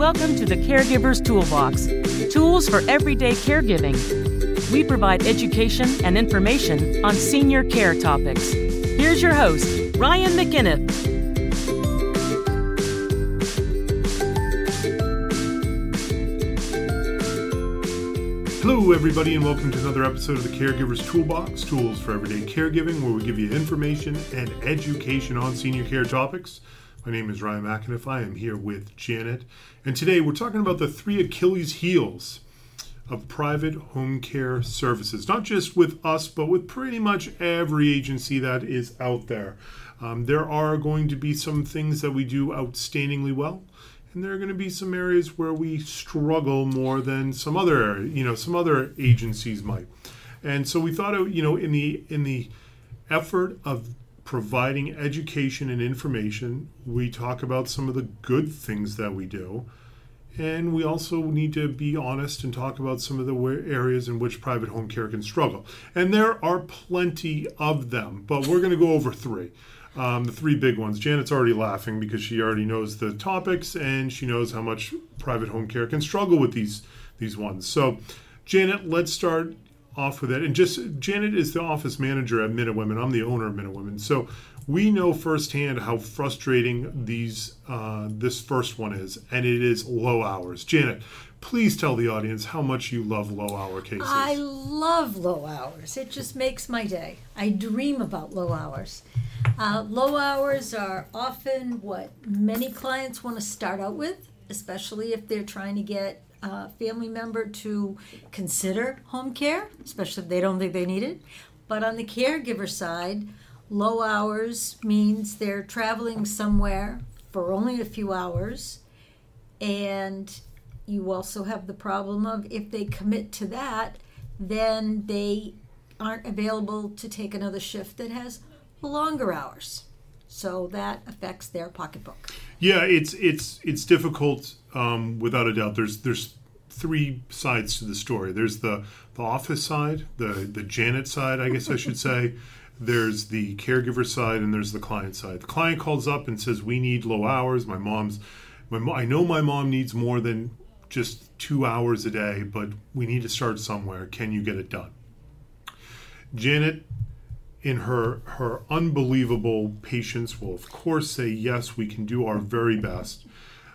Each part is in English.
Welcome to the Caregiver's Toolbox, tools for everyday caregiving. We provide education and information on senior care topics. Here's your host, Ryan McInnes. Hello, everybody, and welcome to another episode of the Caregiver's Toolbox, tools for everyday caregiving, where we give you information and education on senior care topics. My name is Ryan McInnes. I am here with Janet, and today we're talking about the three Achilles heels of private home care services, not just with us, but with pretty much every agency that is out there. There are going to be some things that we do outstandingly well, and there are going to be some areas where we struggle more than some other agencies might. And so we thought, in the effort of providing education and information, we talk about some of the good things that we do. And we also need to be honest and talk about some of the areas in which private home care can struggle. And there are plenty of them, but we're going to go over three. The three big ones. Janet's already laughing because she already knows the topics and she knows how much private home care can struggle with these ones. So, Janet, let's start off with it. And Janet is the office manager at Minute Women. I'm the owner of Minute Women. So we know firsthand how frustrating this first one is, and it is low hours. Janet, please tell the audience how much you love low-hour cases. I love low hours. It just makes my day. I dream about low hours. Low hours are often what many clients want to start out with, especially if they're trying to get a family member to consider home care, especially if they don't think they need it. But on the caregiver side, low hours means they're traveling somewhere for only a few hours, and you also have the problem of if they commit to that, then they aren't available to take another shift that has longer hours. So that affects their pocketbook. Yeah, it's difficult without a doubt. There's three sides to the story. There's the office side, the Janet side, I guess I should say. There's the caregiver side, and there's the client side. The client calls up and says, "We need low hours. I know my mom needs more than just 2 hours a day, but we need to start somewhere. Can you get it done?" Janet, in her unbelievable patience, will of course say, "Yes, we can do our very best."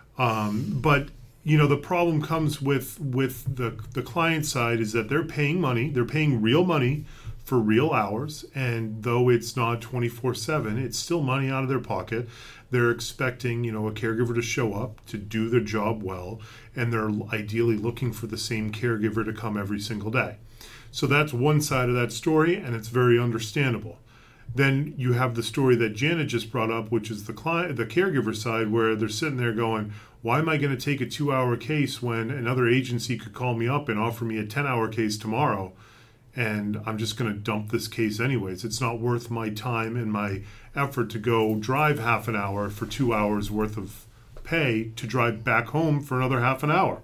But the problem comes with the client side is that they're paying money. They're paying real money for real hours, and though it's not 24/7, it's still money out of their pocket. They're expecting, a caregiver to show up, to do their job well, and they're ideally looking for the same caregiver to come every single day. So that's one side of that story, and it's very understandable. Then you have the story that Janet just brought up, which is the caregiver side, where they're sitting there going, "Why am I going to take a 2-hour case when another agency could call me up and offer me a 10-hour case tomorrow? And I'm just going to dump this case anyways. It's not worth my time and my effort to go drive half an hour for 2 hours worth of pay to drive back home for another half an hour."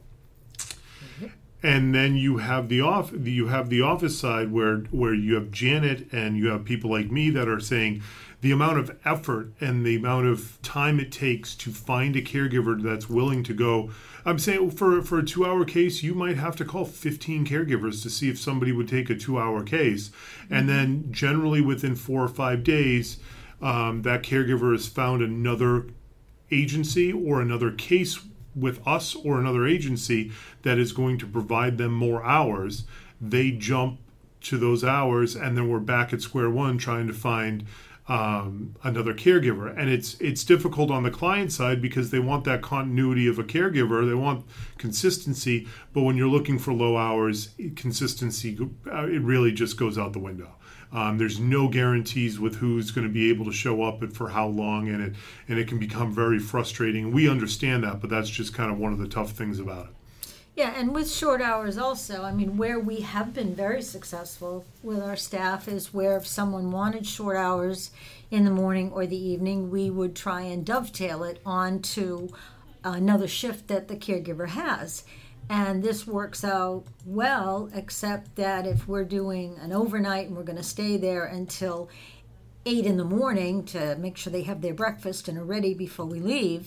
And then you have the office side where you have Janet and you have people like me that are saying the amount of effort and the amount of time it takes to find a caregiver that's willing to go. I'm saying for a 2-hour case, you might have to call 15 caregivers to see if somebody would take a 2-hour case. And then generally within 4 or 5 days, that caregiver has found another agency or another case with us or another agency that is going to provide them more hours. They jump to those hours, and then we're back at square one trying to find another caregiver. And it's difficult on the client side because they want that continuity of a caregiver. They want consistency, but when you're looking for low hours, consistency, it really just goes out the window. There's no guarantees with who's going to be able to show up and for how long, and it can become very frustrating. We understand that, but that's just kind of one of the tough things about it. Yeah, and with short hours also, where we have been very successful with our staff is where if someone wanted short hours in the morning or the evening, we would try and dovetail it onto another shift that the caregiver has. And this works out well, except that if we're doing an overnight and we're going to stay there until 8 in the morning to make sure they have their breakfast and are ready before we leave,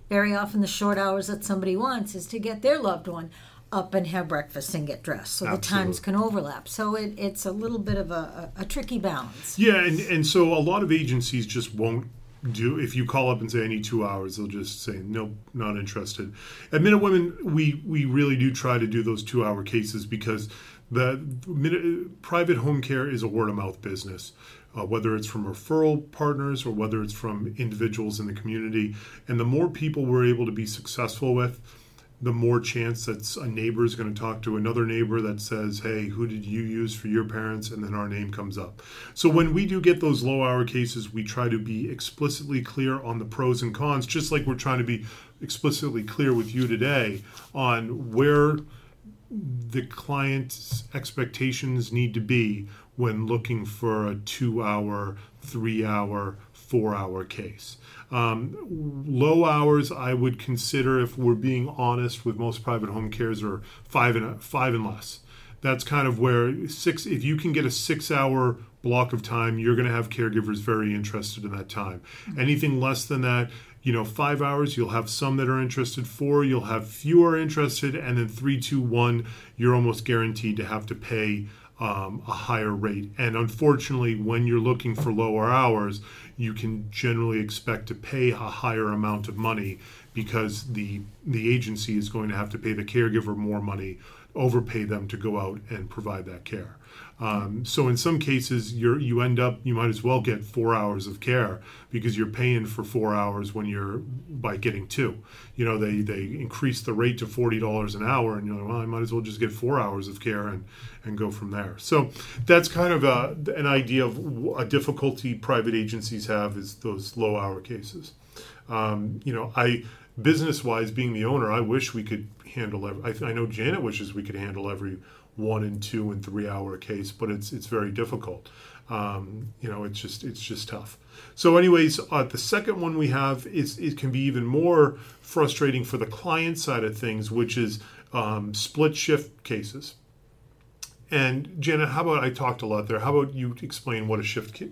very often the short hours that somebody wants is to get their loved one up and have breakfast and get dressed. So the times can overlap. So it's a little bit of a tricky balance. Yeah, and so a lot of agencies just won't do, if you call up and say I need 2 hours, they'll just say nope, not interested. At Minute Women, we really do try to do those 2 hour cases because the private home care is a word of mouth business. Whether it's from referral partners or whether it's from individuals in the community. And the more people we're able to be successful with, the more chance that a neighbor is going to talk to another neighbor that says, hey, who did you use for your parents? And then our name comes up. So when we do get those low hour cases, we try to be explicitly clear on the pros and cons, just like we're trying to be explicitly clear with you today on where the client's expectations need to be when looking for a 2 hour, 3 hour, 4 hour case. Low hours, I would consider, if we're being honest with most private home cares, are five and less. That's kind of where if you can get a 6 hour block of time, you're going to have caregivers very interested in that time. Anything less than that, 5 hours, you'll have some that are interested. 4, you'll have fewer interested. And then 3, 2, 1, you're almost guaranteed to have to pay a higher rate. And unfortunately, when you're looking for lower hours, you can generally expect to pay a higher amount of money because the agency is going to have to pay the caregiver more money, overpay them to go out and provide that care. So in some cases, you might as well get 4 hours of care because you're paying for 4 hours by getting 2. They increase the rate to $40 an hour, and you're like, well, I might as well just get 4 hours of care and go from there. So that's kind of an idea of a difficulty private agencies have is those low hour cases. Business-wise, being the owner, I wish we could handle I know Janet wishes we could handle every 1 and 2 and 3 hour case, but it's very difficult. It's just tough. So anyways, the second one we have it can be even more frustrating for the client side of things, which is split shift cases. And Janet, how about I talked a lot there? How about you explain what a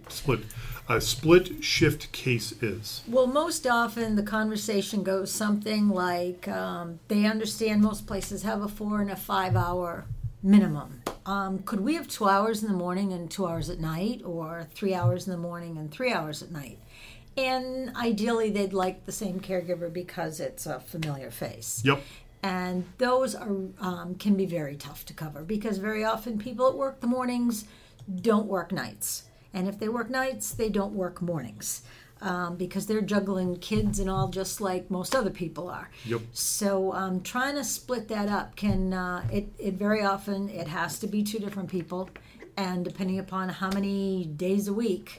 split shift case is? Well, most often the conversation goes something like they understand most places have a 4 and a 5 hour minimum. Could we have 2 hours in the morning and 2 hours at night, or 3 hours in the morning and 3 hours at night? And ideally, they'd like the same caregiver because it's a familiar face. Yep. And those are can be very tough to cover because very often people that work the mornings don't work nights. And if they work nights, they don't work mornings because they're juggling kids and all just like most other people are. Yep. So trying to split that up can, it very often, it has to be 2 different people. And depending upon how many days a week,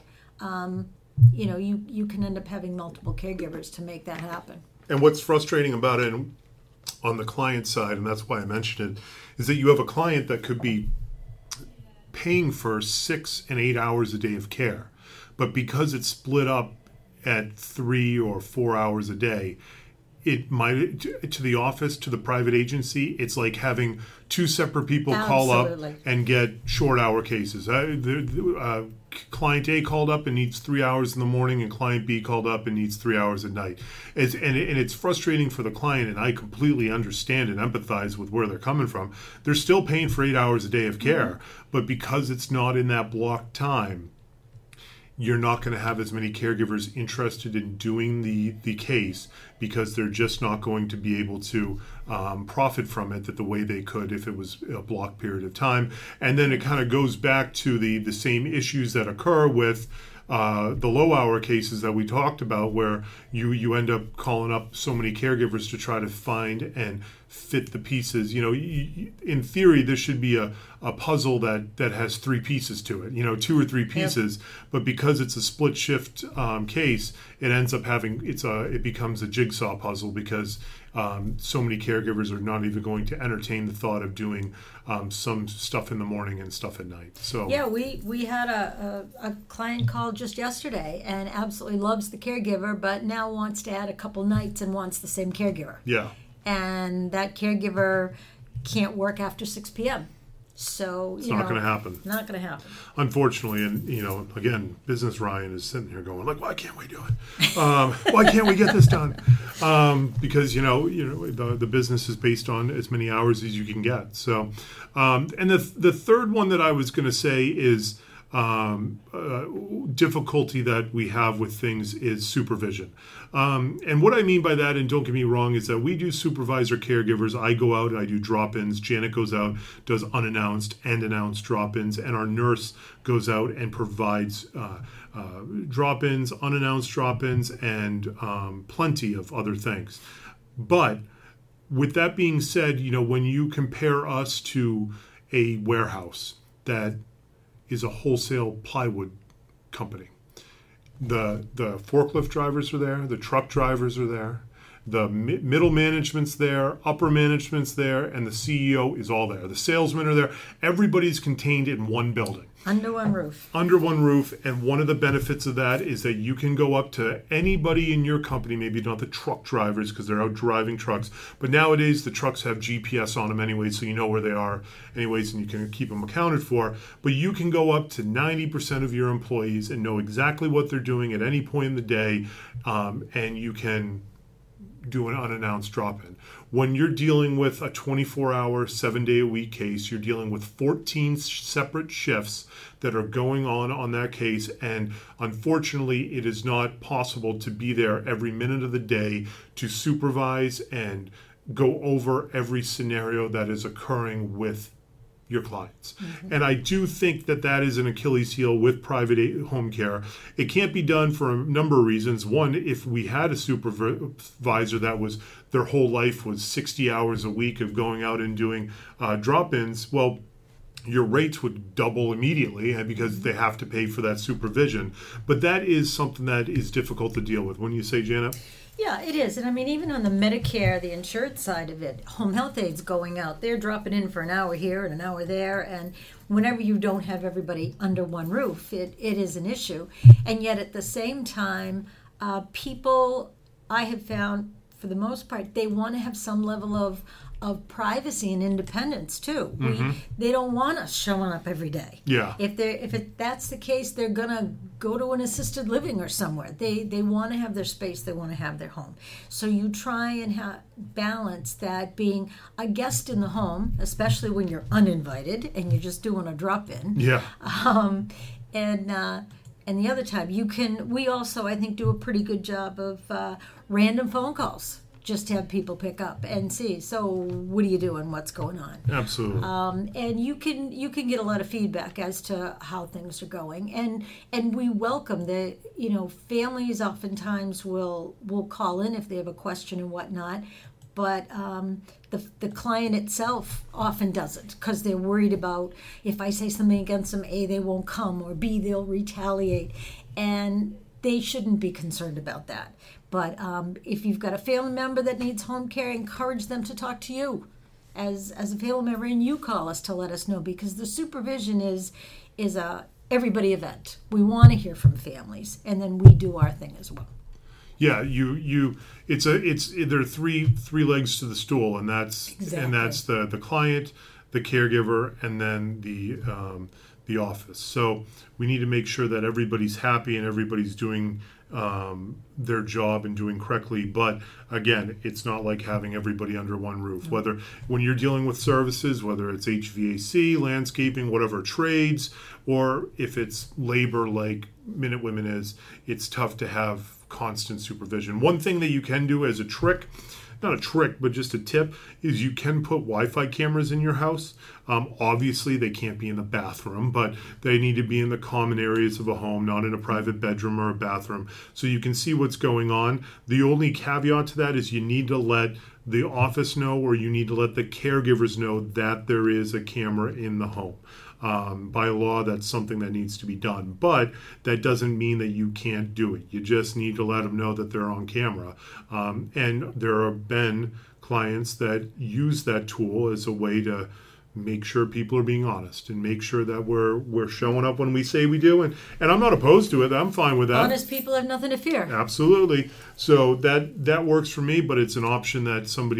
you can end up having multiple caregivers to make that happen. And what's frustrating about it on the client side, and that's why I mentioned it, is that you have a client that could be paying for 6 and 8 hours a day of care, but because it's split up at 3 or 4 hours a day, it might, to the office, to the private agency, it's like having 2 separate people call up and get short hour cases. Client A called up and needs 3 hours in the morning, and client B called up and needs 3 hours at night. It's frustrating for the client, and I completely understand and empathize with where they're coming from. They're still paying for 8 hours a day of care, but because it's not in that block time, you're not going to have as many caregivers interested in doing the case because they're just not going to be able to profit from it the way they could if it was a block period of time. And then it kind of goes back to the same issues that occur with the low hour cases that we talked about, where you end up calling up so many caregivers to try to find and fit the pieces. In theory, this should be a puzzle that has 3 pieces to it, 2 or 3 pieces. Yep. But because it's a split shift case, it ends up it becomes a jigsaw puzzle because so many caregivers are not even going to entertain the thought of doing some stuff in the morning and stuff at night. So yeah, we had a client call just yesterday and absolutely loves the caregiver, but now wants to add a couple nights and wants the same caregiver. Yeah. And that caregiver can't work after 6 p.m. So, It's not going to happen. Not going to happen. Unfortunately, and again, business Ryan is sitting here going like, why can't we do it? Why can't we get this done? Because the business is based on as many hours as you can get. So, and the third one that I was going to say is difficulty that we have with things is supervision. And what I mean by that, and don't get me wrong, is that we do supervisor caregivers. I go out and I do drop-ins. Janet goes out, does unannounced and announced drop-ins, and our nurse goes out and provides drop-ins, unannounced drop-ins, and plenty of other things. But with that being said, when you compare us to a warehouse that is a wholesale plywood company, the forklift drivers are there, the truck drivers are there, the middle management's there, upper management's there, and the CEO is all there. The salesmen are there. Everybody's contained in one building. Under one roof. Under one roof, and one of the benefits of that is that you can go up to anybody in your company, maybe not the truck drivers because they're out driving trucks, but nowadays the trucks have GPS on them anyway, so you know where they are anyways, and you can keep them accounted for. But you can go up to 90% of your employees and know exactly what they're doing at any point in the day, and you can do an unannounced drop-in. When you're dealing with a 24-hour, 7-day-a-week case, you're dealing with 14 separate shifts that are going on that case, and unfortunately, it is not possible to be there every minute of the day to supervise and go over every scenario that is occurring with your clients. Mm-hmm. And I do think that is an Achilles heel with private home care. It can't be done for a number of reasons. One, if we had a supervisor that was their whole life was 60 hours a week of going out and doing drop-ins, well, your rates would double immediately because they have to pay for that supervision. But that is something that is difficult to deal with. Wouldn't you say, Janet? Yeah, it is. And I mean, even on the Medicare, the insured side of it, home health aides going out, they're dropping in for an hour here and an hour there. And whenever you don't have everybody under one roof, it is an issue. And yet at the same time, people, I have found, for the most part, they want to have some level of privacy and independence too. Mm-hmm. They don't want us showing up every day. Yeah. If that's the case, they're gonna go to an assisted living or somewhere. They want to have their space. They want to have their home. So you try and balance that being a guest in the home, especially when you're uninvited and you're just doing a drop-in. Yeah. And the other time we also, I think, do a pretty good job of random phone calls. Just to have people pick up and see. So, what are you doing? What's going on? Absolutely. And you can get a lot of feedback as to how things are going, and we welcome the families. Oftentimes will call in if they have a question and whatnot, but the client itself often doesn't because they're worried about if I say something against them, A, they won't come, or B, they'll retaliate, and they shouldn't be concerned about that. But if you've got a family member that needs home care, encourage them to talk to you as a family member, and you call us to let us know, because the supervision is a everybody event. We want to hear from families, and then we do our thing as well. Yeah, there are three legs to the stool, and that's the client, the caregiver, and then the office. So we need to make sure that everybody's happy and everybody's doing their job and doing correctly. But again, it's not like having everybody under one roof. Whether when you're dealing with services, whether it's HVAC, landscaping, whatever trades, or if it's labor like Minute Women is, it's tough to have constant supervision. One thing that you can do as a trick, not a trick, but just a tip, is you can put Wi-Fi cameras in your house. Obviously, they can't be in the bathroom, but they need to be in the common areas of a home, not in a private bedroom or a bathroom, so you can see what's going on. The only caveat to that is you need to let the office know, or you need to let the caregivers know that there is a camera in the home. By law, that's something that needs to be done, but that doesn't mean that you can't do it. You just need to let them know that they're on camera. And there have been clients that use that tool as a way to make sure people are being honest and make sure that we're showing up when we say we do. And I'm not opposed to it. I'm fine with that. Honest people have nothing to fear. Absolutely. So that works for me, but it's an option that somebody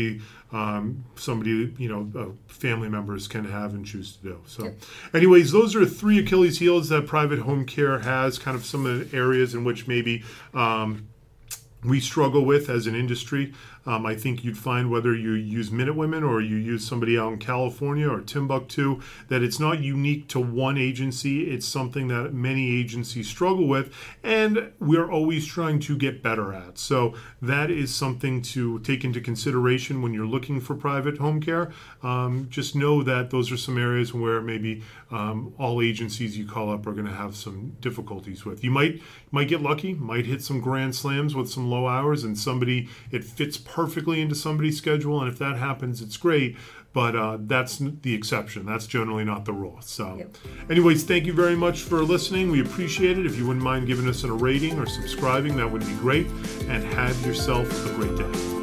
somebody, family members can have and choose to do. So anyways, those are 3 Achilles heels that private home care has, kind of some of the areas in which maybe we struggle with as an industry. I think you'd find, whether you use Minute Women or you use somebody out in California or Timbuktu, that it's not unique to one agency. It's something that many agencies struggle with, and we're always trying to get better at. So that is something to take into consideration when you're looking for private home care. Just know that those are some areas where maybe all agencies you call up are going to have some difficulties with. You might get lucky, might hit some grand slams with some low hours, and it fits perfectly into somebody's schedule, and if that happens, it's great, but that's the exception. That's generally not the rule. So anyways, thank you very much for listening. We appreciate it. If you wouldn't mind giving us a rating or subscribing, that would be great, and have yourself a great day.